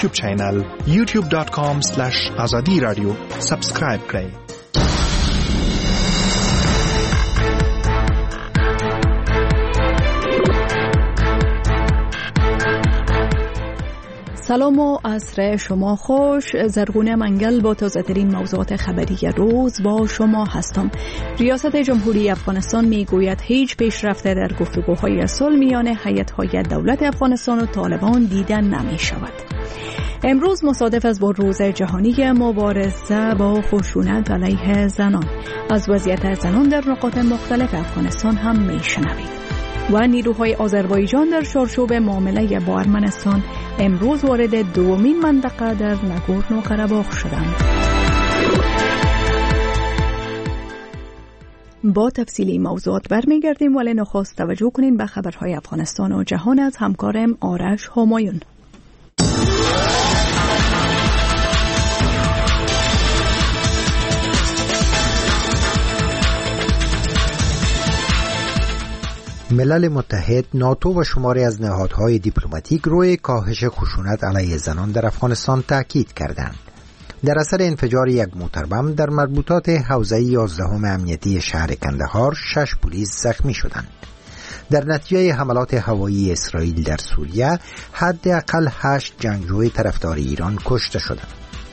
YouTube چینل youtube.com/azadi radio سابسکرایب کړئ. سلام و عصر شما خوش. زرغونه منگل با تازه‌ترین موضوعات خبری روز با شما هستم. ریاست جمهوری افغانستان میگوید هیچ پیشرفته در گفتگوهای صلح میان هیئت‌های دولت افغانستان و طالبان دیده نمی شود. امروز مصادف است با روز جهانی مبارزه با خشونت علیه زنان. از وضعیت زنان در نقاط مختلف افغانستان هم میشنوید. و نیروهای آذربایجان در چارچوب معامله با ارمنستان امروز وارد دومین منطقه در ناگورنو قره‌باغ شدند. با تفصیل این موضوعات برمیگردیم، ولی نخست توجه کنین به خبرهای افغانستان و جهان از همکارم آرش همایون. ملل متحد، ناتو و شماری از نهادهای دیپلماتیک روی کاهش خشونت علیه زنان در افغانستان تاکید کردند. در اثر انفجار یک موتربم در مربوطات حوزه 11 امنیتی شهر کندهار 6 پلیس زخمی شدند. در نتیجه حملات هوایی اسرائیل در سوریه حداقل 8 جنگجوی طرفدار ایران کشته شدند.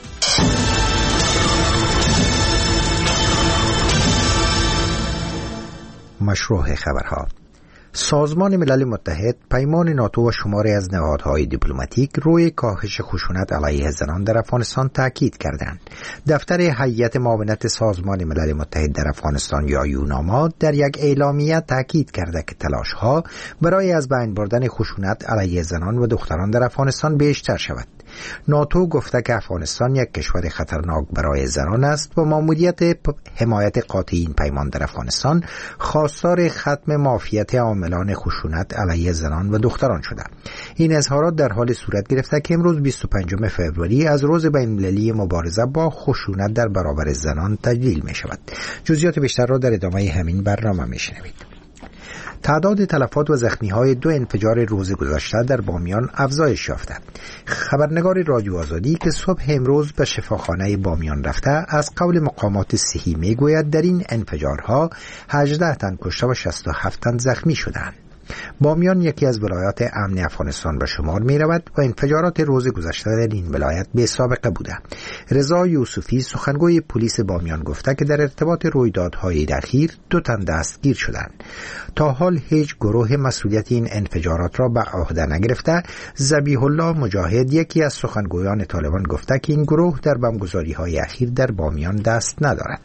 مشروع خبرها. سازمان ملل متحد پیمان ناتو و شماری از نهادهای دیپلماتیک روی کاهش خشونت علیه زنان در افغانستان تاکید کردند. دفتر هیئت معاونت سازمان ملل متحد در افغانستان یا یوناما در یک اعلامیه تاکید کرده که تلاش‌ها برای از بین بردن خشونت علیه زنان و دختران در افغانستان بیشتر شود. ناتو گفته که افغانستان یک کشور خطرناک برای زنان است و ماموریت حمایت قاطع این پیمان در افغانستان خواستار ختم مافیت عاملان خشونت علیه زنان و دختران شده. این اظهارات در حال صورت گرفته که امروز 25 فوریه از روز بین‌المللی مبارزه با خشونت در برابر زنان تجلیل می شود. جزئیات بیشتر را در ادامه همین برنامه می شنوید. تعداد تلفات و زخمی‌های 2 انفجار روز گذشته در بامیان افزایش یافته. خبرنگار رادیو آزادی که صبح امروز به شفاخانه بامیان رفته از قول مقامات صحی میگوید در این انفجارها 18 تن کشته و 67 تن زخمی شدند. بامیان یکی از ولایات امن افغانستان به شمار می رود و انفجارات روز گذشته در این ولایت بی سابقه بوده. رضا یوسفی سخنگوی پلیس بامیان گفته که در ارتباط رویدادهای اخیر 2 تن دستگیر شدند. تا حال هیچ گروه مسئولیت این انفجارات را به عهده نگرفته. ذبیح الله مجاهد یکی از سخنگویان طالبان گفته که این گروه در بمبگذاری‌های اخیر در بامیان دست ندارد.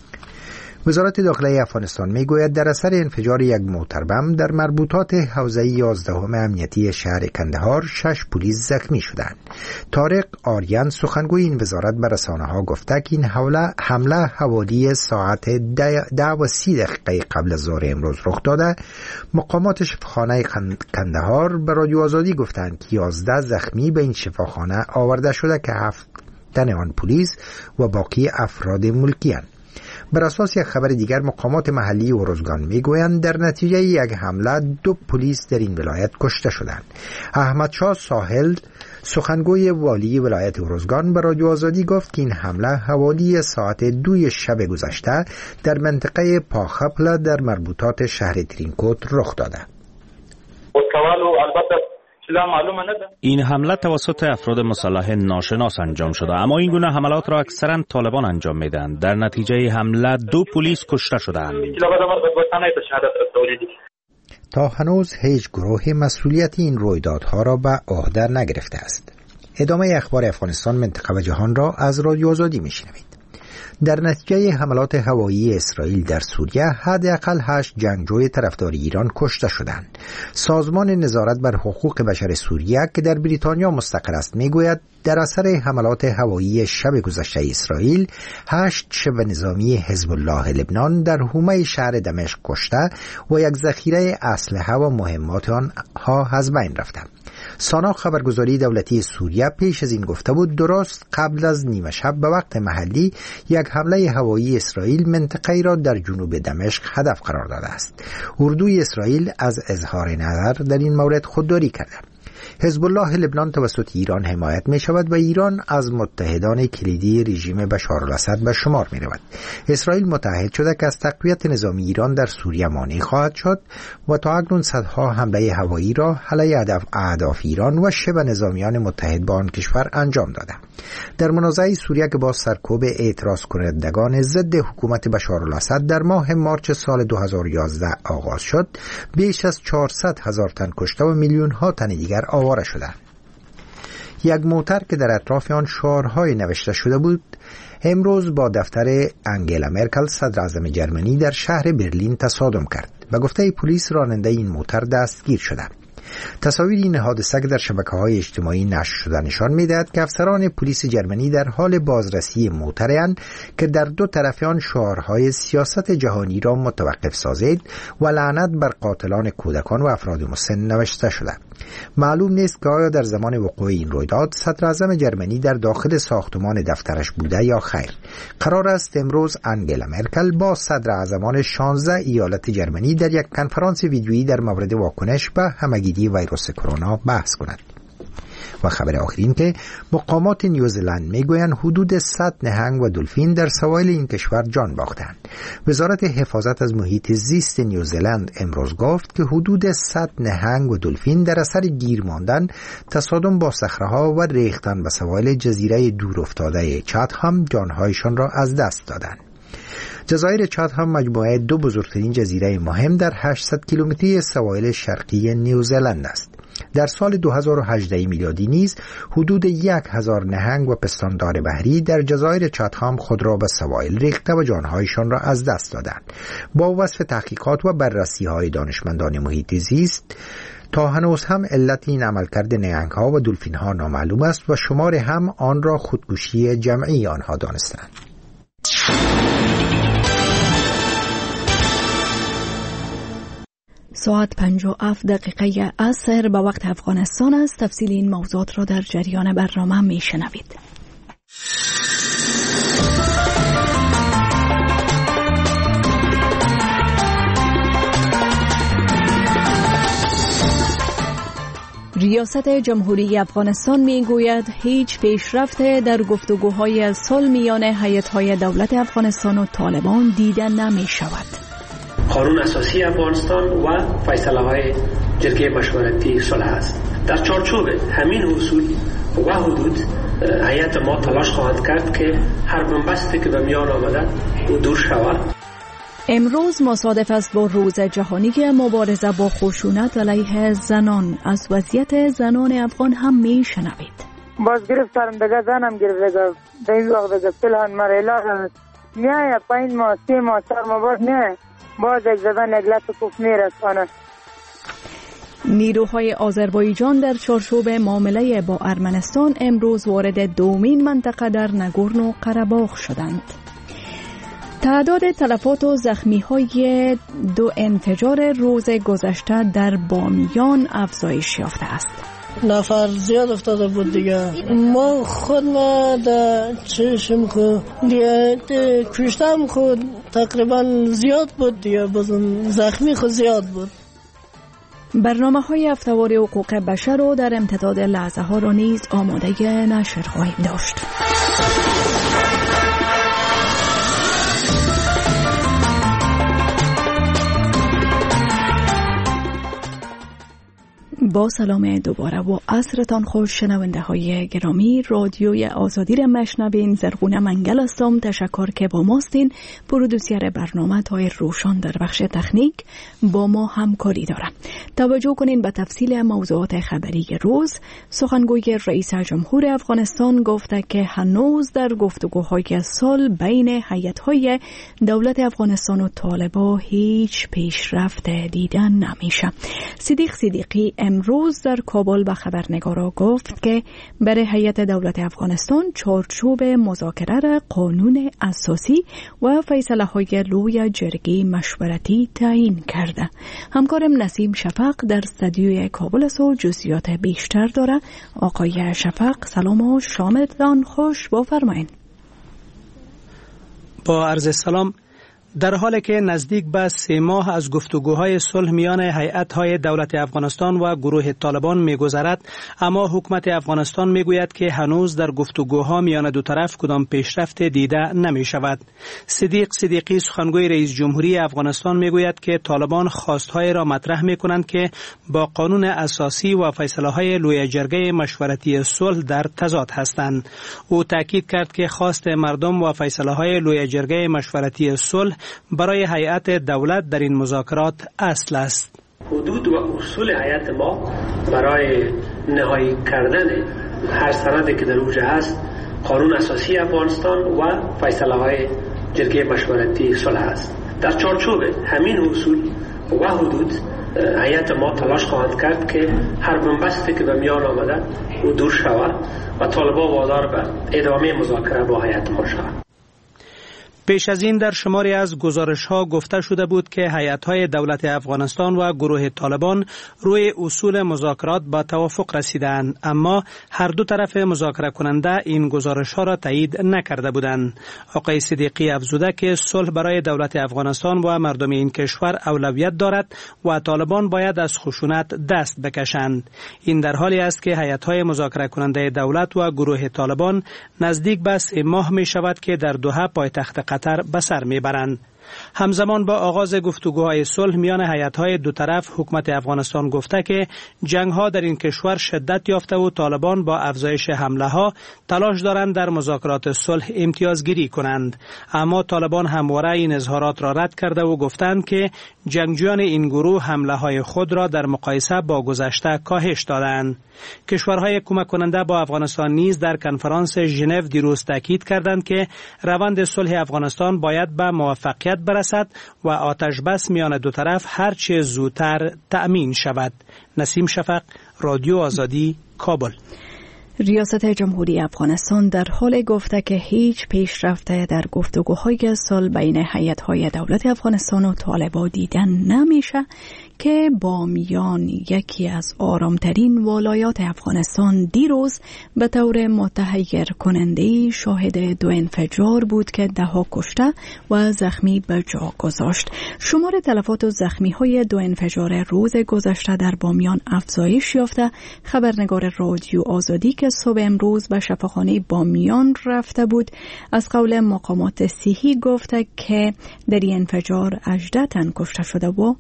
وزارت داخلی افغانستان میگوید در اثر انفجار یک موتربم در مربوطات حوزه 11 امنیتی شهر کندهار 6 پلیس زخمی شدند. طارق آریان سخنگوی این وزارت به رسانه‌ها گفته که این حمله حوالی ساعت 10:30 قبل از ظهر امروز رخ داده. مقامات شفاخانه کندهار به رادیو آزادی گفتند که 11 زخمی به این شفاخانه آورده شده که 7 تن آن پلیس و باقی افراد ملکی اند. بر اساس یک خبر دیگر مقامات محلی اروزگان میگویند در نتیجه یک حمله 2 پلیس در این ولایت کشته شدند. احمد شاه ساحل سخنگوی والی ولایت اروزگان به رادیو آزادی گفت که این حمله حوالی ساعت 2 شب گذشته در منطقه پاخپل در مربوطات شهر ترینکوت رخ داده. این حمله توسط افراد مسلح ناشناس انجام شده، اما این گونه حملات را اکثرا طالبان انجام میدهند. در نتیجه حمله 2 پلیس کشته شدند. تا هنوز هیچ گروه مسئولیت این رویدادها را به عهده نگرفته است. ادامه اخبار افغانستان، منطقه و جهان را از رادیو آزادی میشنوید. در نتیجه حملات هوایی اسرائیل در سوریه حداقل 8 جنگجوی طرفدار ایران کشته شدند. سازمان نظارت بر حقوق بشر سوریه که در بریتانیا مستقر است میگوید در اثر حملات هوایی شب گذشته اسرائیل 8 شبه نظامی حزب الله لبنان در حومه شهر دمشق کشته و یک ذخیره اسلحه و مهمات آنها از بین رفته. سانا خبرگزاری دولتی سوریه پیش از این گفته بود درست قبل از نیمه شب به وقت محلی یک حمله هوایی اسرائیل منطقه‌ای را در جنوب دمشق هدف قرار داده است. اردوی اسرائیل از اظهار نظر در این مورد خودداری کرده. حزب الله لبنان توسط ایران حمایت می شود و ایران از متحدان کلیدی رژیم بشار الاسد به شمار می رود. اسرائیل متحد شده که از تقویت نظامی ایران در سوریه مانع خواهد شد و تا اکنون صدها حمله هوایی را علیه اهداف ایران و شبه نظامیان متحد با آن کشور انجام داده. در منازعه سوریه که با سرکوب اعتراض کنندگان ضد حکومت بشار الاسد در ماه مارچ سال 2011 آغاز شد، بیش از 400,000 تن کشته و میلیون ها تن دیگر آواره شدند. یک موتر که در اطراف آن شعارهای نوشته شده بود امروز با دفتر انگلا مرکل صدر اعظم جرمنی در شهر برلین تصادم کرد. به گفته پلیس راننده این موتر دستگیر شده. تصاویر این حادثه که در شبکه‌های اجتماعی نشر شده نشان می‌دهد که افسران پلیس جرمنی در حال بازرسی موترند که در دو طرف آن شعارهای سیاست جهانی را متوقف سازید و لعنت بر قاتلان کودکان و افراد مسن نوشته شده. معلوم نیست که آیا در زمان وقوع این رویداد صدر اعظم جرمنی در داخل ساختمان دفترش بوده یا خیر. قرار است امروز انگلا مرکل با صدر اعظمان 16 ایالت جرمنی در یک کنفرانس ویدیویی در مورد واکنش به همهگیری ویروس کرونا بحث کند. و خبر آخرین که مقامات نیوزلند میگویند حدود 100 نهنگ و دلفین در سواحل این کشور جان باختند. وزارت حفاظت از محیط زیست نیوزلند امروز گفت که حدود 100 نهنگ و دلفین در اثر گیر ماندن، تصادم با صخره‌ها و ریختن به سواحل جزیره دورافتاده چاتهام جانهایشان را از دست دادند. جزایر چاتهام مجموعه دو بزرگترین جزیره مهم در 800 کیلومتری سواحل شرقی نیوزلند است. در سال 2018 میلادی نیز حدود 1000 نهنگ و پستاندار بحری در جزایر چاتهام خود را به سواحل ریخته و جانهایشان را از دست دادند. با وصف تحقیقات و بررسی‌های دانشمندان محیط زیست، تا هنوز هم علت این عملکرد نهنگ‌ها و دلفین‌ها نامعلوم است و شمار هم آن را خودکشی جمعی آنها دانستند. ساعت 57 عصر به وقت افغانستان است. تفصیل این موضوعات را در جریان برنامه می شنوید. ریاست جمهوری افغانستان می گوید هیچ پیشرفت در گفتگوهای صلح میان هیئت‌های دولت افغانستان و طالبان دیده نمی شود. قانون اساسی افغانستان و فیصله های جرگه مشورتی صلح است. در چارچوب همین اصول و حدود هیئت ما تلاش خواهد کرد که هر بنبستی که به میان آمده او دور شود. امروز مصادف است با روز جهانی مبارزه با خشونت علیه زنان. از وضعیت زنان افغان هم می شنوید. باز گرفتارم دیگه زنم گرفته در این وقت دیگه پلان مرحله میایه 5 ماه 3 ماه 4 ماه بعد میایه باز یک زدن اگلت کف میرسانه. نیروهای آذربایجان در چارچوب معامله با ارمنستان امروز وارد دومین منطقه در نگورنو قره‌باغ شدند. تعداد تلفات و زخمی‌های 2 انفجار روز گذشته در بامیان افزایش یافته است. نفر زیاد افتاده بود دیگه. ما خود در چشم خود دیگه کشتم خود تقریبا زیاد بود دیگه، بازم زخمی خود زیاد بود. برنامه‌های هفته‌واری حقوق بشر و در امتداد لحظه ها را نیز آماده نشر خواهیم داشت. با سلام دوباره و عصرتان خوش شنونده های گرامی. رادیوی آزادی را مشنوین. زرغونه منگل هستم. تشکر که با ماستین. پرودوسر برنامه تایر روشان در بخش تکنیک با ما همکاری دارم. توجه کنین به تفصیل موضوعات خبری روز. سخنگوی رئیس جمهور افغانستان گفته که هنوز در گفتگوهای صلح بین هیئت‌های دولت افغانستان و طالبان هیچ پیشرفت دیده نمیشه. صدیق صدیقی امروز در کابل به خبرنگارا گفت که برای هیئت دولت افغانستان چارچوب مذاکره قانون اساسی و فیصله‌های لوی جرگه مشورتی تعیین کرده. همکارم نسیم شفق در استودیوی کابل است و جزئیات بیشتر داره. آقای شفق سلام و شامتان خوش بفرمایید. با عرض سلام، در حالی که نزدیک به 3 ماه از گفتگوهای صلح میان هیئت‌های دولت افغانستان و گروه طالبان می‌گذرد، اما حکومت افغانستان می‌گوید که هنوز در گفتگوها میان دو طرف کدام پیشرفت دیده نمی‌شود. صدیق صدیقی سخنگوی رئیس جمهوری افغانستان می‌گوید که طالبان خواست‌های را مطرح می‌کنند که با قانون اساسی و فیصله‌های لوی جرگه مشورتی صلح در تضاد هستند. او تاکید کرد که خواست مردم و فیصله‌های لوی جرگه مشورتی صلح برای هیئت دولت در این مذاکرات اصل است. حدود و اصول هیئت ما برای نهایی کردن هر سندی که در اوج هست قانون اساسی افغانستان و فیصله‌های جرگه مشورتی صلح است. در چارچوب همین اصول و حدود هیئت ما تلاش خواهد کرد که هر بنبستی که به میان آمده او دور شود و طالبان وادار به ادامه مذاکره با هیئت ما شود. پیش از این در شماری از گزارش‌ها گفته شده بود که هیئت‌های دولت افغانستان و گروه طالبان روی اصول مذاکرات با توافق رسیدند، اما هر دو طرف مذاکره کننده این گزارش‌ها را تایید نکرده بودند. آقای صدیقی افزوده که صلح برای دولت افغانستان و مردم این کشور اولویت دارد و طالبان باید از خشونت دست بکشند. این در حالی است که هیئت‌های مذاکره کننده دولت و گروه طالبان نزدیک به 3 ماه می شود که در دوحه پایتخت قطر به سر میبرند. همزمان با آغاز گفتگوهای صلح میان هیئت‌های دو طرف، حکومت افغانستان گفته که جنگ‌ها در این کشور شدت یافته و طالبان با افزایش حمله‌ها تلاش دارند در مذاکرات صلح امتیازگیری کنند. اما طالبان همواره این اظهارات را رد کرده و گفتند که جنگجویان این گروه حمله‌های خود را در مقایسه با گذشته کاهش دادند. کشورهای کمک کننده با افغانستان نیز در کنفرانس ژنو دیروز تاکید کردند که روند صلح افغانستان باید به موفقیت برسد و آتش بس میان دو طرف هر چه زودتر تأمین شود. نسیم شفق، رادیو آزادی، کابل. ریاست جمهوری افغانستان در حال گفته که هیچ پیشرفت در گفتگوهای صلح بین هیئت‌های دولت افغانستان و طالبان دیدن نمیشه که بامیان، یکی از آرامترین ولایات افغانستان، دیروز به طور متحیر کننده شاهد 2 انفجار بود که 10 کشته و زخمی به جا گذاشت. شمار تلفات و زخمی های 2 انفجار روز گذشته در بامیان افزایش یافته. خبرنگار رادیو آزادی که صبح امروز به شفاخانه بامیان رفته بود از قول مقامات صحی گفته که در این انفجار 18 تن کشته شده و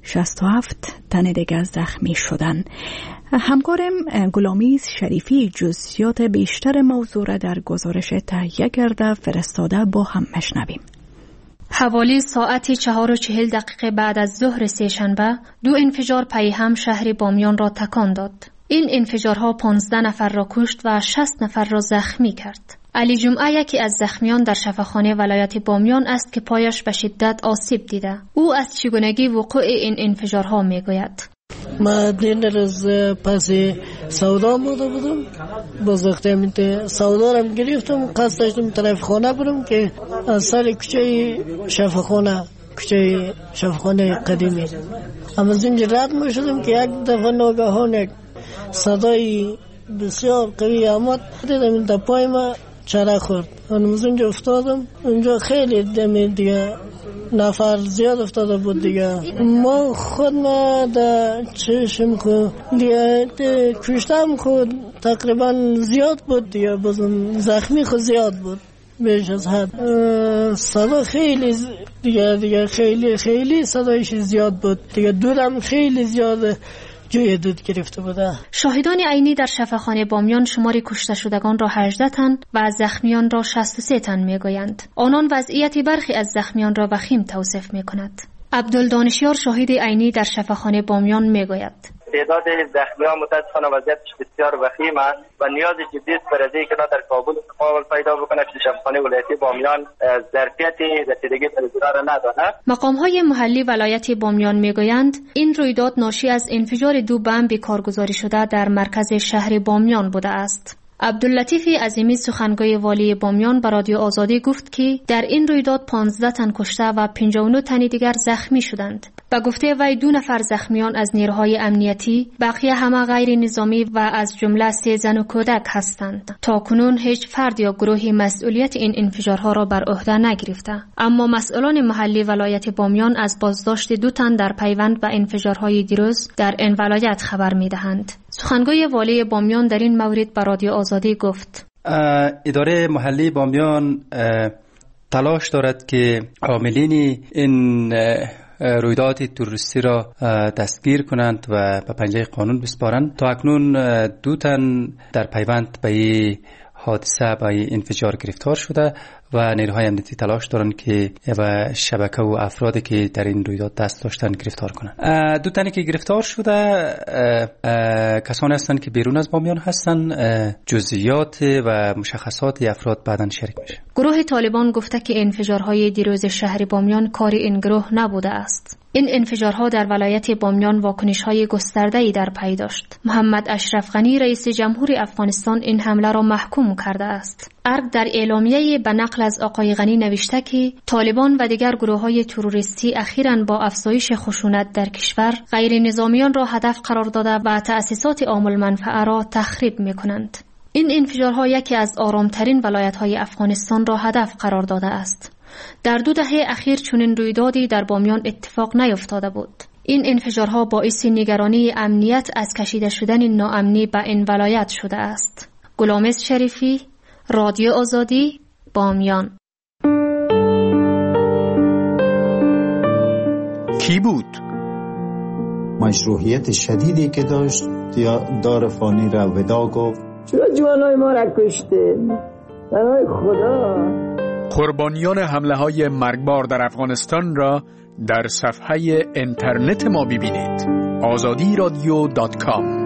67 تن دیگر زخمی شدند. همکارم غلامیز شریفی جزئیات بیشتر موضوع را در گزارش تهیه کرده فرستاده، با هم مشنویم. حوالی ساعت 4:40 بعد از ظهر سه‌شنبه 2 انفجار پی هم شهر بامیان را تکان داد. این انفجارها 15 نفر را کشت و 60 نفر را زخمی کرد. علی جمعه یکی از زخمیان در شفاخانه ولایت بامیان است که پایش به شدت آسیب دیده. او از چگونگی وقوع این انفجارها میگوید. ما دین روز پس سودا بودم، بزرگترین سودا را گرفتم، قصد داشتم طرف خانه برم که از سر کوچه شفاخانه قدیمی اما از اینجا رد می شدم که یک دفعه ناگهان یک صدای بسیار قوی آمد. دیدم این پای ما چرا خورد. از اونجا افتادم. اونجا خیلی دیگه نفر زیاد افتاده بود دیگه. ما خود ما در چشم خود دیگه کشتم خود تقریبا زیاد بود دیگه. بازم زخمی خود زیاد بود بیش از حد. صدا خیلی دیگه خیلی صدایش زیاد بود دیگه. دورم خیلی زیاد جوی دود گرفته بوده. شاهدان عینی در شفاخانه بامیان شمار کشته شدگان را 18 تن و زخمیان را 63 تن میگویند. آنان وضعیت برخی از زخمیان را وخیم توصیف میکند. عبدالدانشیار شاهد عینی در شفاخانه بامیان میگوید تعداد زخمیان متاسفانه وضعیتش بسیار وخیم است و نیاز جدی است برای اینکه در کابل تحول پیدا بکنه که شفاخانه ولایتی بامیان ظرفیت رسیدگی به اجرا را ندارد. مقام‌های محلی ولایت بامیان میگویند این رویداد ناشی از انفجار 2 بمب کارگزاری شده در مرکز شهر بامیان بوده است. عبداللطیف عظیمی سخنگوی والی بامیان به رادیو آزادی گفت که در این رویداد 15 تن کشته و 59 تن دیگر زخمی شدند. به گفته وی 2 نفر زخمیان از نیروهای امنیتی، بقیه همه غیر نظامی و از جمله 3 زن و کودک هستند. تاکنون هیچ فرد یا گروهی مسئولیت این انفجارها را بر عهده نگرفته، اما مسئولان محلی ولایت بامیان از بازداشت 2 تن در پیوند به انفجارهای دیروز در این ولایت خبر می‌دهند. سخنگوی والی بامیان در این مورد به رادیو آزادی گفت: اداره محلی بامیان تلاش دارد که عاملین این رویداد تروریستی را دستگیر کنند و به پنجه قانون بسپارند. تا اکنون 2 تن در پیوند به این حادثه به این انفجار گرفتار شده و نیروهای امنیتی تلاش دارند که و شبکه و افرادی که در این رویداد دست داشتن گرفتار کنند. 2 تنی که گرفتار شده کسانی هستند که بیرون از بامیان هستند. جزئیات و مشخصات افراد بعداً شریک میشه. گروه طالبان گفته که انفجارهای دیروز شهر بامیان کار این گروه نبوده است. این انفجارها در ولایت بامیان واکنش‌های گسترده‌ای در پی داشت. محمد اشرف غنی رئیس جمهور افغانستان این حمله را محکوم کرده است. ارگ در اعلامیه به نقل از آقای غنی نوشته که طالبان و دیگر گروه‌های تروریستی اخیراً با افزایش خشونت در کشور غیر نظامیان را هدف قرار داده و تأسیسات عام المنفعه را تخریب می‌کنند. این انفجارها یکی از آرامترین ولایت‌های افغانستان را هدف قرار داده است. در 2 دهه اخیر چنین رویدادی در بامیان اتفاق نیفتاده بود. این انفجارها باعث نگرانی امنیت از کشیده شدن ناامنی به این ولایت شده است. غلامرضا شریفی، رادیو آزادی، بامیان. کی بود؟ مشروعیت شدیدی که داشت دار فانی را ودا گفت. چرا جوانای ما را کشته؟ برای خدا. قربانیان حمله های مرگبار در افغانستان را در صفحه اینترنت ما ببینید. azadiradio.com.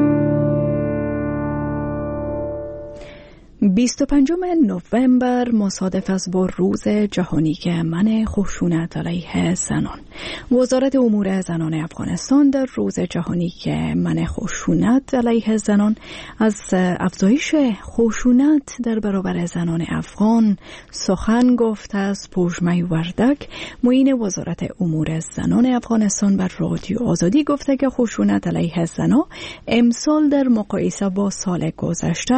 25 نوامبر مصادف است با روز جهانی که منع خشونت علیه زنان. وزارت امور زنان افغانستان در روز جهانی که منع خشونت علیه زنان از افزایش خشونت در برابر زنان افغان سخن گفت. از پوجمه وردک معین وزارت امور زنان افغانستان بر رادیو آزادی گفته که خشونت علیه زنان امسال در مقایسه با سال گذشته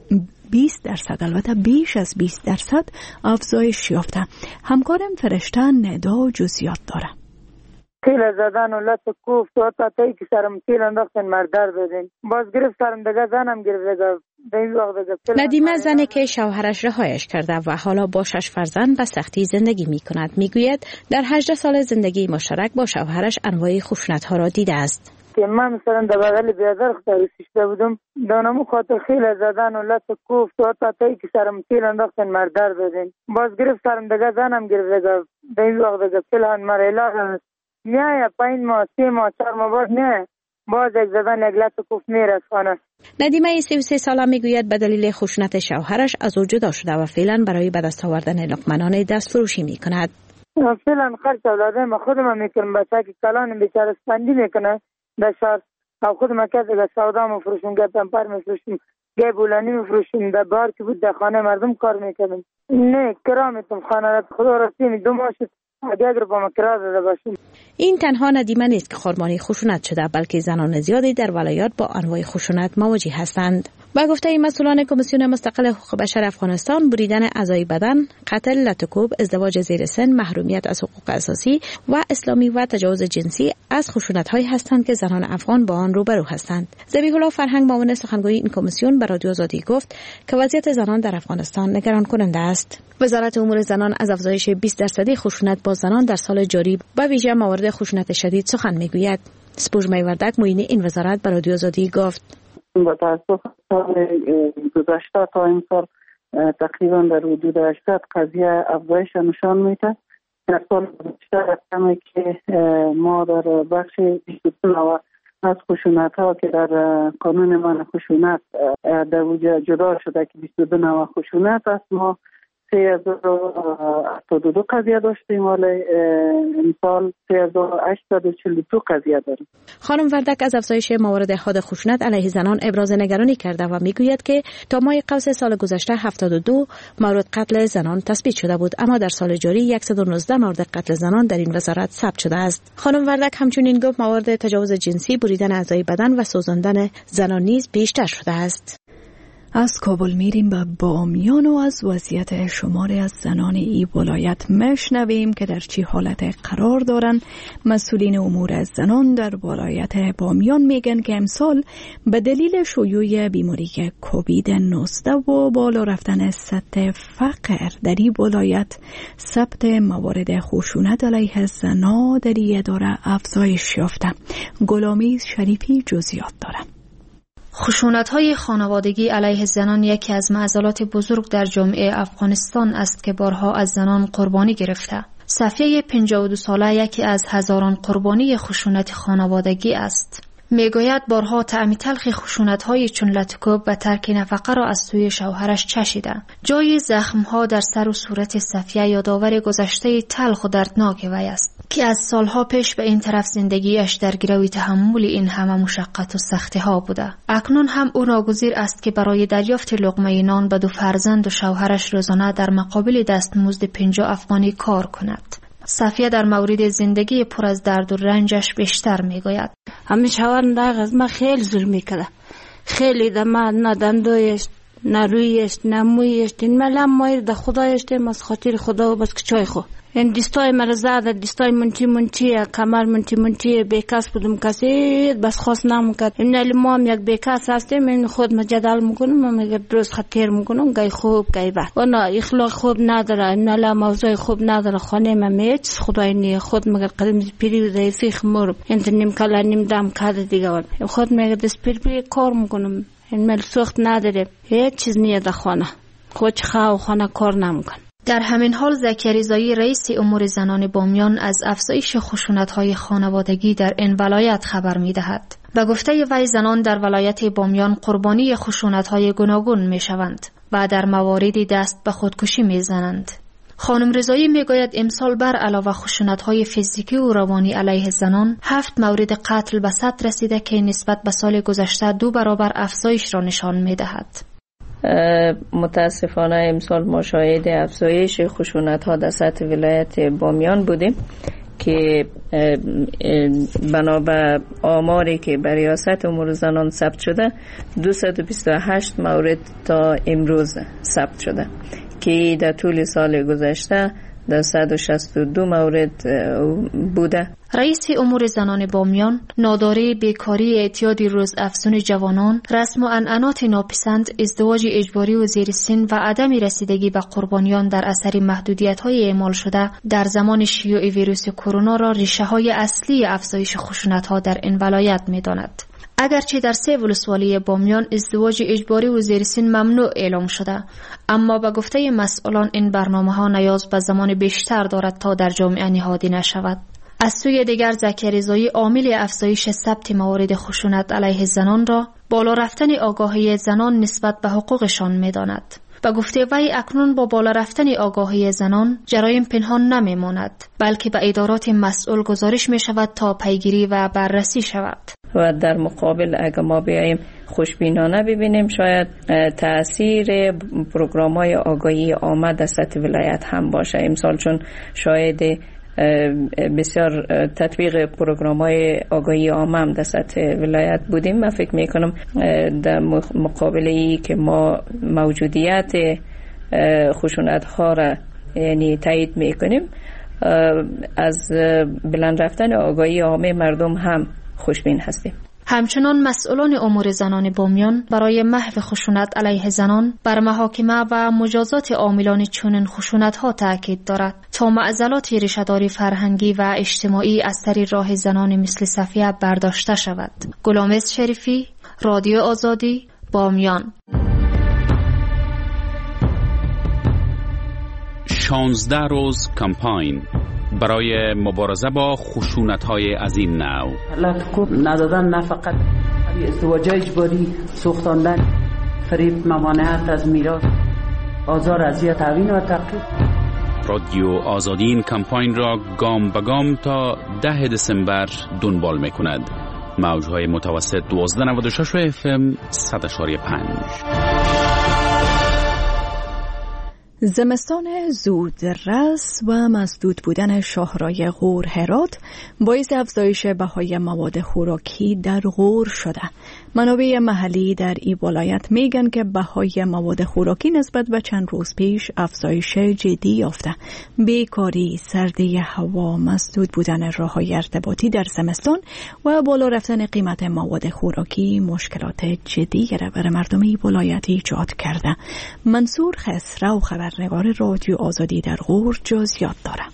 20%، البته بیش از 20% افزایش یافته. همکارم فرشته ندا جزئیات داره. تیل زدن و لط کوفت و تایی که سرم تیل انداختن مردر بدین. باز گرفت سرم دیگه زنم گرفت دیگه. ندیمه زنی که شوهرش رهایش کرده و حالا با 6 فرزند به سختی زندگی می کند میگوید در 18 سال زندگی مشترک با شوهرش انواع خشونت ها را دیده است. که من مثلا در بغل بیادر خطریسیشته بودم دانمو خاطر خیلی زدن و لط کوفت و تایی که سرم تیل انداختن مردر بدین. باز گرفت سرم دیگه زنم گرفت دیگه وقت دیگه پلان مرایلا نه 5 ماه 3 ماه 4 ماه بعد نه باز یک زدن یک لط کوفت میرسانه. ندیمه 33 ساله میگوید به دلیل خشونت شوهرش از او جدا شده و فعلا برای به دست آوردن لقمه‌نان دستفروشی میکند. فعلا خرج اولادم خودم میکنم، بچه که کلان بیچاره اسپندی میکنه در شهر او خودم که دیگه سودا مفروشم، گه پمپر مفروشم، گه بولانی مفروشم. در بار که بود در خانه مردم کار میکردم. نه کرا میتونم خانه را خدا راستی 2 ماه شد اگر با ما کرا داده باشیم. این تنها ندیمه نیست که قربانی خشونت شده، بلکه زنان زیادی در ولایات با انواع خشونت مواجه هستند. با گفته مسئولان کمیسیون مستقل حقوق بشر افغانستان، بریدن اعضای بدن، قتل، لطکوب، ازدواج زیر سن، محرومیت از حقوق اساسی و اسلامی و تجاوز جنسی از خشونت‌هایی هستند که زنان افغان با آن روبرو هستند. ذبیح الله فرهنگ معاون سخنگوی این کمیسیون به رادیو آزادی گفت که وضعیت زنان در افغانستان نگران کننده است. وزارت امور زنان از افزایش 20% خشونت با زنان در سال جاری به ویژه موارد خشونت شدید سخن میگوید. سپوږمۍ وردک معین این وزارت به رادیو آزادی گفت با تاسف سال گذشته تا این سال تقریبا در حدود 80 قضیه افزایش نشان میده. در سال گذشته رقمی که ما در بخش 22 از خشونت ها که در قانون من خشونت در وجه جدا شده که 22 نوع خشونت است، ما 3072 قضیه داشتیم، ولی امسال 3842 قضیه داریم. خانم وردک از افزایش موارد حاد خشونت علیه زنان ابراز نگرانی کرده و میگوید که تا ماه قوس سال گذشته 72 مورد قتل زنان تثبیت شده بود، اما در سال جاری 119 مورد قتل زنان در این وزارت ثبت شده است. خانم وردک همچنین گفت موارد تجاوز جنسی، بریدن اعضای بدن و سوزاندن زنان نیز بیشتر شده است. از کابل میریم به بامیان و از وضعیت شماری از زنان این ولایت میشنویم که در چه حالت قرار دارند. مسئولین امور از زنان در ولایت بامیان میگن که امسال به دلیل شیوع بیماری کووید 19 و بالا رفتن سطح فقر در این ولایت ثبت موارد خشونت علیه زنان در این اداره افزایش یافته. غلامی شریفی جزئیات دارد. خشونت‌های خانوادگی علیه زنان یکی از معضلات بزرگ در جامعه افغانستان است که بارها از زنان قربانی گرفته. صفیه 52 ساله یکی از هزاران قربانی خشونت خانوادگی است. میگوید بارها طعم تلخ خشونت‌های چون لطکوب و ترک نفقه را از سوی شوهرش چشیده. جای زخم‌ها در سر و صورت صفیه یادآور گذشته تلخ و دردناک وی است که از سالها پیش به این طرف زندگیش در گروی تحمل این همه مشقت و سختی‌ها بوده. اکنون هم او ناگزیر است که برای دریافت لقمه نان به 2 فرزند و شوهرش روزانه در مقابل دستمزد 50 افغانی کار کند. صفیه در مورد زندگی پر از درد و رنجش بیشتر میگوید. همین شوهرم در از من خیلی ظلم میکرد، خیلی در من نه دندویش نه رویش نه مویش، این ملم مایر در خدایش دیم از خاطر خدا و بس که چای خو. این دیستای مرزاده، دیستای منچیه، کمر منچیه، بیکس بودم کسی بس خواست نمکد. این نلی ما هم یک بیکس هستیم، این خود مجدل میکنم، من اگر درست خطیر میکنم، گای خوب گای بد. و نه اخلاق خوب نداره، این نلا موضوع خوب نداره، خانه من میچ خدای نی خود مگر قدم پیری و فیخ مرب، این نیم کلا نیم دم کرده دیگه ول. خود مگر دست پیری کار میکنم، این مل سوخت نداره، هیچ چیز نیه در خانه، خود خواو خانه کار نمیکن. در همین حال زکیه رضایی رئیس امور زنان بامیان از افزایش خشونت‌های خانوادگی در این ولایت خبر می‌دهد. به گفته وی زنان در ولایت بامیان قربانی خشونت‌های گوناگون می‌شوند و در مواردی دست به خودکشی می‌زنند. خانم رضایی میگوید امسال بر علاوه خشونت‌های فیزیکی و روانی علیه زنان 7 مورد قتل به ثبت رسیده که نسبت به سال گذشته 2 برابر افزایش را نشان می‌دهد. متاسفانه امسال ما شاهد افزایش خشونت‌ها در سطح ولایت بامیان بودیم که بنابر آماری که بر ریاست امور زنان ثبت شده 228 مورد تا امروز ثبت شده که در طول سال گذشته در 162 مورد بوده. رئیس امور زنان بامیان ناداری، بیکاری، اعتیاد روز افزون جوانان، رسم و عنعنات ناپسند، ازدواج اجباری و زیر سن و عدم رسیدگی به قربانیان در اثر محدودیت‌های اعمال شده در زمان شیوع ویروس کرونا را ریشه‌های اصلی افزایش خشونت‌ها در این ولایت می‌داند. اگرچه در 3 ولسوالی بامیان ازدواج اجباری و زیر سن ممنوع اعلام شده، اما به گفته مسئولان این برنامه‌ها نیاز به زمان بیشتر دارد تا در جامعه نهادی نشود. از سوی دیگر زکیه رضایی عامل افزایش ثبت موارد خشونت علیه زنان را بالا رفتن آگاهی زنان نسبت به حقوقشان می‌داند. به گفته وی اکنون با بالا رفتن آگاهی زنان جرایم پنهان نمی‌ماند، بلکه به ادارات مسئول گزارش می‌شود تا پیگیری و بررسی شود. و در مقابل اگر ما بیاییم خوشبینانه ببینیم شاید تأثیر پروگرام‌های آگاهی عامه در سطح ولایت هم باشه. امسال چون شاید بسیار تطبیق پروگرام‌های آگاهی عامه هم در سطح ولایت بودیم، من فکر میکنم در مقابل ای که ما موجودیت خشونت‌ها را یعنی تایید میکنیم، از بلند رفتن آگاهی عامه مردم هم خوشبین هستیم. همچنان مسئولان امور زنان بامیان برای محو خشونت علیه زنان بر محاکمه و مجازات عاملان چنین خشونت‌ها تاکید دارد تا معضلات ریشه‌داری فرهنگی و اجتماعی از طریق راه زنان مثل صفیه برداشته شود. غلام شریفی، رادیو آزادی، بامیان. 16 روز کمپاین برای مبارزه با خشونت‌های از این نوع. لطکوب ندادن، نه فقط ازدواج اجباری، سوختاندن، فریب، ممانعت از میراث، آزار، اذیت، تعوین و تعقیب. رادیو آزادی این کمپاین را گام به گام تا 10 دسامبر دنبال می‌کند. موج‌های متوسط 1296 FM 100.5. زمستان زودرس و مسدود بودن شاهرای غور هرات باعث افزایش بهای مواد خوراکی در غور شده. منابع محلی در این ولایت میگن که بهای مواد خوراکی نسبت به چند روز پیش افزایش جدی یافته. بیکاری، سردی هوا، مسدود بودن راه‌های ارتباطی در زمستان و بالا رفتن قیمت مواد خوراکی مشکلات جدی را برای مردم این ولایت ایجاد کرده. منصور خسرو، خبرنگار رادیو آزادی در غور، جزئیات دارد.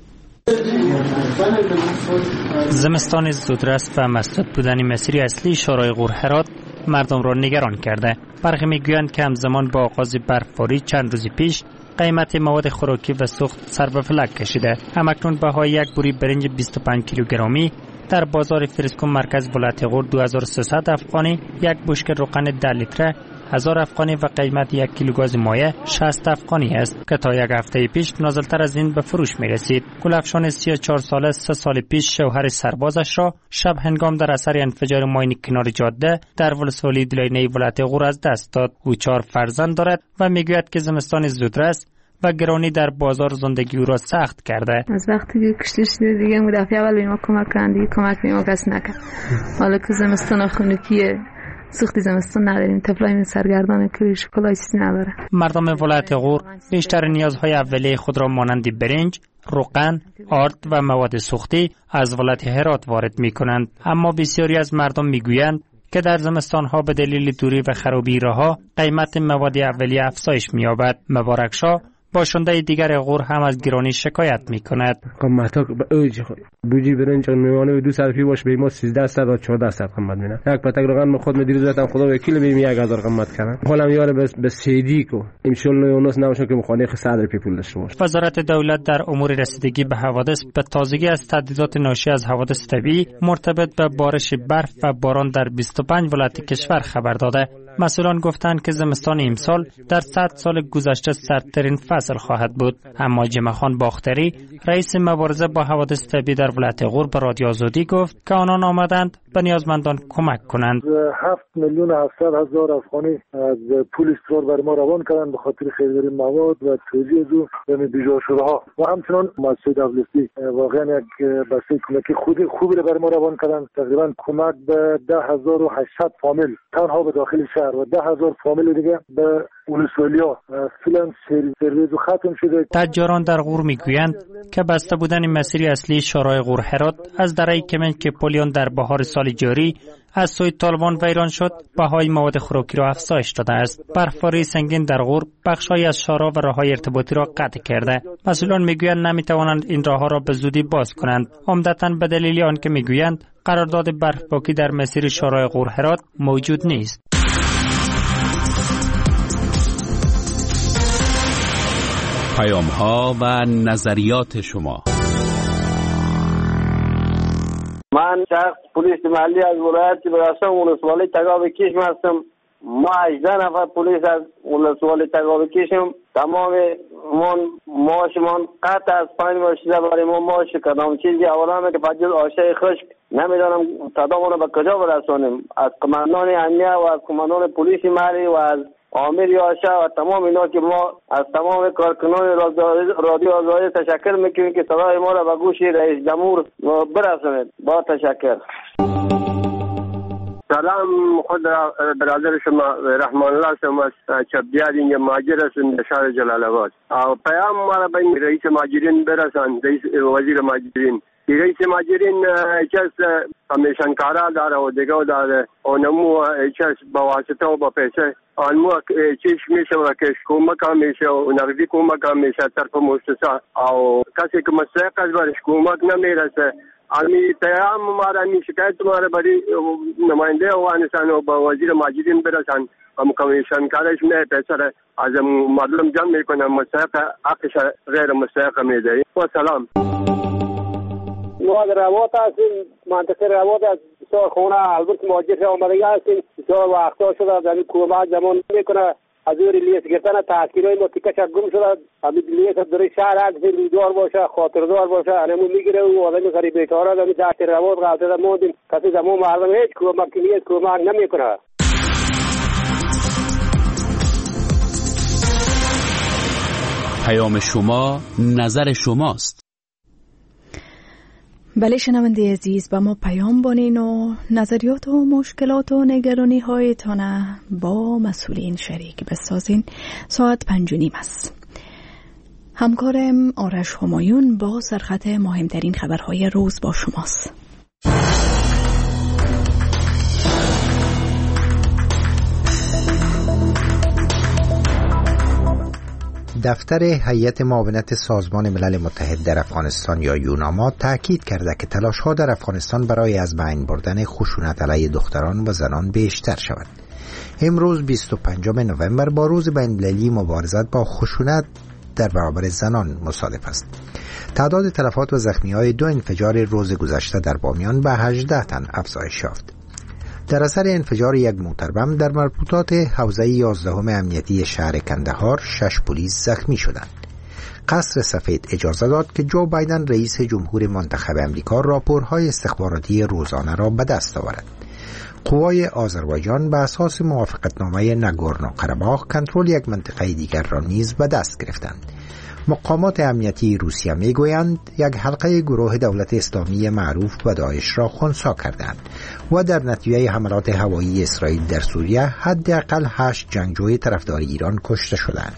زمستان زودرس و مسدود بودن مسیر اصلی شورای غور هرات مردم را نگران کرده. برخی میگویند که همزمان با آغاز برفباری چند روز پیش قیمت مواد خوراکی و سوخت سر به فلک کشیده. همکنون بهای یک بوری برنج 25 کیلوگرمی در بازار فریسکون مرکز ولایت غور 2300 افغانی، یک بشکه روغن 10 لیتره 1000 افغانی و قیمت 1 کیلو گاز مایع 60 افغانی است که تا یک هفته پیش نازلتر از این به فروش می رسید. گلفشان 34 ساله 3 سال پیش شوهر سربازش را شب هنگام در اثر انفجار ماین کنار جاده در ولسوالی دلینه ولایت غور از دست داد. او 4 فرزند دارد و میگوید که زمستان زودرس و گرانی در بازار زندگی او را سخت کرده. از وقتی که کشته شده دیگه مدافع اول به ما کمک کردن، کمک به ما کس نکرد. حالا که زمستان خنکیه، سختی زمستان نداریم، طفلای سرگردان که شکلات چیزی نداره. مردم ولایت غور بیشتر نیازهای اولیه خود را مانند برنج، روغن، آرد و مواد سوختی از ولایت هرات وارد می کنند. اما بسیاری از مردم می گویند که در زمستانها به دلیل دوری و خرابی راهها قیمت مواد اولیه افزایش می یابد. مبارک شاه باشنده دیگر غور هم از گرانی شکایت می کند. قیمتا به اوج بوجی برنج میوانه 200 فی باش به ما 1300 و 1400 قیمت میکنه. یک پتک روغن خود دیروز رفتم خدا وکیل بهم 1000 قیمت کردن. حالا یار به سیدی کو ان شاء الله اونس نمیشه که مخانه 100 فی پول داشته باشه. وزارت دولت در امور رسیدگی به حوادث به تازگی از تهدیدات ناشی از حوادث طبیعی مرتبط به بارش برف و باران در 25 ولایت کشور خبر داده. مسئولان گفتند که زمستان امسال در 100 سال گذشته سردترین فصل خواهد بود. اما جمعخان باختری رئیس مبارزه با حوادث طبیعی در ولایت غور به رادیو آزادی گفت که آنان آمدند به نیازمندان کمک کنند. 7,700,000 افغانی از پول استرار بر ما روان کردند به خاطر خریداری مواد و توزیع او به بیجا شده ها و همچنان مؤسسه دولتی واقعا یک بسته کمکی خوبی را بر ما روان کردند. تقریبا کمک به 10,800 فامیل تنها به داخل شهر و 10,000 فامیل دیگه به ولسوالیا فعلا سرویس ختم شده. تجاران در غور میگویند که بسته بودن مسیر اصلی شورای غور هرات از دره کمن که پولیون در بهار سال جاری از سوی طالبان ویران شد، بهای مواد خوراکی را افزایش داده است. برفباری سنگین در غور بخش‌هایی از شارع و راه‌های ارتباطی را قطع کرده. مسئولان میگویند نمیتوانند این راه‌ها را به زودی باز کنند، عمدتاً به دلیل آنکه میگویند قرارداد برفپاکی در مسیر شورای غور هرات موجود نیست. پیام‌ها و نظریات شما. من شخص پلیس محلی از ولایت براسان ولسوالی تگاب کشم هستم. ما 18 نفر پلیس از ولسوالی تگاب کشم. تمام معاشمان قطع از 5 ماه 6 برای ما معاش کردم. چیزی اولا که فجر آشای خشک نمیدانم تداوم را به کجا برسانیم. از کماندان امنیه و از کماندان پلیس محلی و از آمیر یاشا و تمام اینا که ما از تمام کارکنان رادیو آزادی تشکر میکنیم که صدای ما را به گوش رئیس جمهور برسانید. با تشکر. سلام، خود برادر شما رحمان الله شما چبدیار اینجا ماجر هستند در شهر جلال آباد. پیام ما به رئیس ماجرین برسان، رئیس وزیر ماجرین. رئیس ماجرین چیز کمیشنکارا داره و دیگه داره و نمو چیز با واسطه و با پیسه آنمو چیش میشه و کش کمک هم میشه و نقدی کمک هم میشه طرف مؤسسه او کسی که مستحق از برش کمک نمیرسه. امی پیام ما را می شکایت ما را برای نماینده افغانستان و با وزیر ماجرین برسان و کمیشنکارش می پیسه از مردم جمع میکنه، مستحق حقش غیر مستحق میده. و سلام. ما در روات هستیم، منطقه روات از بسیار خونه البته مهاجر آمدگی هستیم. بسیار وقتا شده در این کمک زمان میکنه. از اون لیست گرفتن تحصیلای ما تیکش گم شده. همین لیست در شهر عکس روزگار باشه، خاطردار باشه، همون میگیره و آدم خری بیچاره آدم دست رواد قاطع مودیم کسی زمو مردم هیچ کمک نیست، کمک نمیکنه. پیام شما، نظر شماست. بله شنونده عزیز، با ما پیام بانین و نظریات و مشکلات و نگرانی هایتان با مسئولین شریک بسازین. ساعت 5:30 است. همکارم آرش همایون با سرخط مهمترین خبرهای روز با شماست. دفتر هیئت معاونت سازمان ملل متحد در افغانستان یا یوناما تاکید کرده که تلاش‌ها در افغانستان برای از بین بردن خشونت علیه دختران و زنان بیشتر شود. امروز 25 نوامبر با روز بین‌المللی مبارزت با خشونت در برابر زنان مصادف است. تعداد تلفات و زخمی‌های 2 انفجار روز گذشته در بامیان به 18 تن افزایش یافت. در اثر انفجار یک موتر بم در مربوطات حوزه 11 امنیتی شهر کندهار 6 پلیس زخمی شدند. قصر سفید اجازه داد که جو بایدن رئیس جمهور منتخب امریکا راپورهای استخباراتی روزانه را به دست آورد. قوای آذربایجان به اساس موافقتنامه ناگورنو قره‌باخ کنترل یک منطقه دیگر را نیز به دست گرفتند. مقامات امنیتی روسیه میگویند یک حلقه گروه دولت اسلامی معروف به داعش را خنثی کردند و در نتیجه حملات هوایی اسرائیل در سوریه حداقل 8 جنگجوی طرفدار ایران کشته شدند.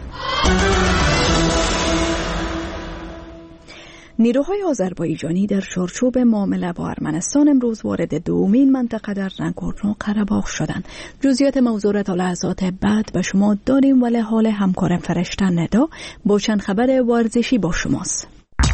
نیروهای آذربایجانی در چارچوب معامله با ارمنستان امروز وارد دومین منطقه در ناگورنو قره‌باخ شدند. جزئیات موضوع را تا لحظات بعد به شما داریم، ولی حال همکارم فرشته ندا با چند خبر ورزشی با شماست.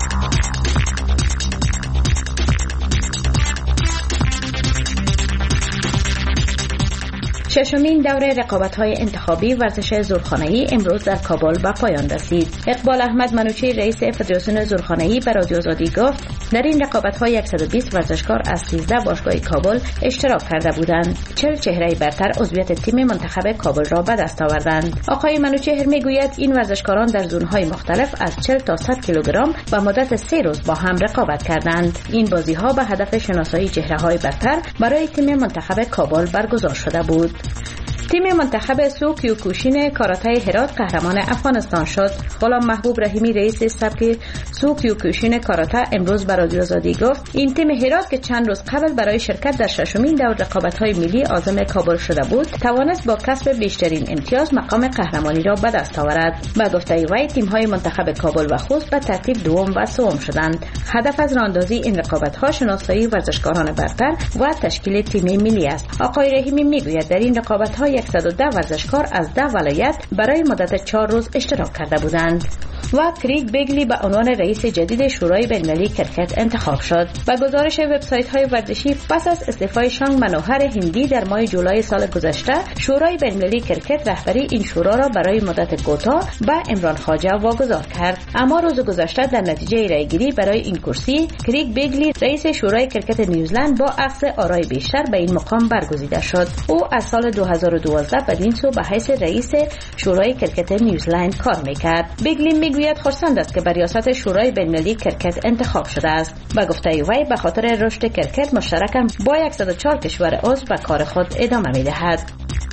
ششمین دوره رقابت‌های انتخابی ورزش زورخانه‌ای امروز در کابل به پایان رسید. اقبال احمد منوچی رئیس فدراسیون زورخانه‌ای به رادیو آزادی گفت در این رقابت‌ها 120 ورزشکار از 13 باشگاه کابل اشتراک کرده بودند. 40 چهره برتر عضویت تیم منتخب کابل را به دست آوردند. آقای منوچهر میگوید این ورزشکاران در زون‌های مختلف از 40 تا 100 کیلوگرم و مدت 3 روز با هم رقابت کردند. این بازی‌ها به هدف شناسایی چهره‌های برتر برای تیم منتخب کابل برگزار شده بود. تیم منتخب سو کیوکوشین کاراته هرات قهرمان افغانستان شد. غلام محبوب رحیمی رئیس سبک سو کیوکوشین کاراته امروز به رادیو آزادی گفت این تیم هرات که چند روز قبل برای شرکت در ششمین دور رقابت‌های ملی عازم کابل شده بود، توانست با کسب بیشترین امتیاز مقام قهرمانی را به دست آورد. با گفته وی تیم‌های منتخب کابل و خوست به ترتیب دوم و سوم شدند. هدف از راهاندازی این رقابت‌ها شناسایی ورزشکاران برتر و تشکیل تیم ملی است. آقای رحیمی میگوید در این رقابت‌ها 110 ورزشکار از 10 ولایت برای مدت 4 روز اشتراک کرده بودند. و کریگ بیگلی به عنوان رئیس جدید شورای بین‌المللی کرکت انتخاب شد. با گزارش وبسایت‌های ورزشی پس از استعفای شانگ منوهر هندی در ماه جولای سال گذشته، شورای بین‌المللی کرکت رهبری این شورا را برای مدت کوتاه به عمران خواجه واگذار کرد. اما روز گذشته در نتیجه رأیگیری برای این کرسی، کریگ بیگلی رئیس شورای کرکت نیوزلند با اخذ آرای بیشتر به این مقام برگزیده شد. او از سال 2012 بدین سو به حیث رئیس شورای کرکت نیوزلند کار می‌کرد. بیگلی میگوید خرسند است که بر ریاست شورای بین‌المللی کرکت انتخاب شده است. با گفته وی به خاطر رشد کرکت مشترکاً با 104 کشور عضو به کار خود ادامه می‌دهد.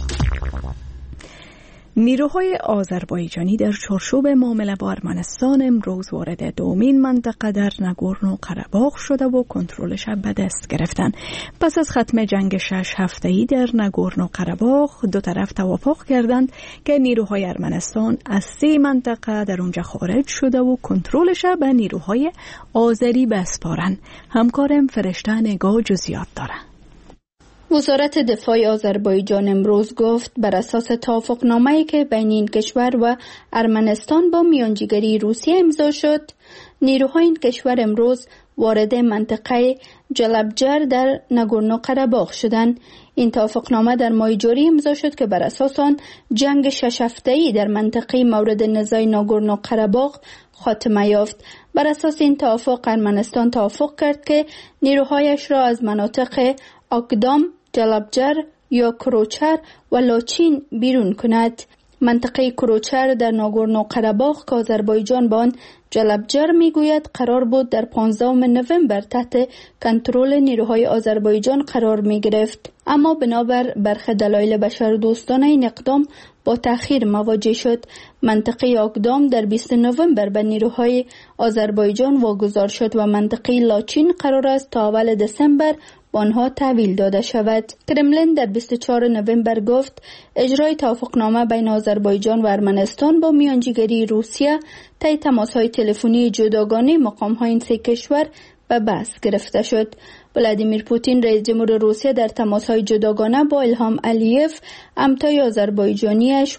نیروهای آذربایجانی در چارچوب معامله با ارمنستان امروز وارد دومین منطقه در ناگورنو قره‌باخ شده و کنترلش به دست گرفتند. پس از ختم جنگ 6 هفته‌ای در ناگورنو قره‌باخ، دو طرف توافق کردند که نیروهای ارمنستان از 3 منطقه در اونجا خارج شده و کنترلش به نیروهای آذری بسپارند. همکارم فرشته نگاه جزئیات داره. وزارت دفاع آذربایجان امروز گفت بر اساس توافقنامه‌ای که بین این کشور و ارمنستان با میانجیگری روسیه امضا شد، نیروهای این کشور امروز وارد منطقه جلبجر در ناگورنو قره‌باخ شدند. این توافقنامه در ماه جاری امضا شد که بر اساس آن جنگ 6 هفته‌ای در منطقه مورد نزاع ناگورنو قره‌باخ خاتمه یافت. بر اساس این توافق ارمنستان توافق کرد که نیروهایش را از مناطق آکدام، جلبجر یا کروچر و لاچین بیرون کند. منطقه کروچر در ناگورنو قره‌باغ که آذربایجان به آن جلبجر میگوید قرار بود در 15 نوامبر تحت کنترل نیروهای آذربایجان قرار می گرفت، اما بنابر برخی دلایل بشردوستانه این اقدام با تأخیر مواجه شد. منطقه آگدام در 20 نوامبر به نیروهای آذربایجان واگذار شد و منطقه لاچین قرار است تا اول دسامبر به آنها تحویل داده شود. کرملین در 24 نوامبر گفت اجرای توافقنامه بین آذربایجان و ارمنستان با میانجیگری روسیه طی تماس‌های تلفنی جداگانه مقام‌های این سه کشور به بحث گرفته شد. ولادیمیر پوتین رئیس جمهور روسیه در تماس‌های جداگانه با ایلهام علیف همتای آذربایجانیش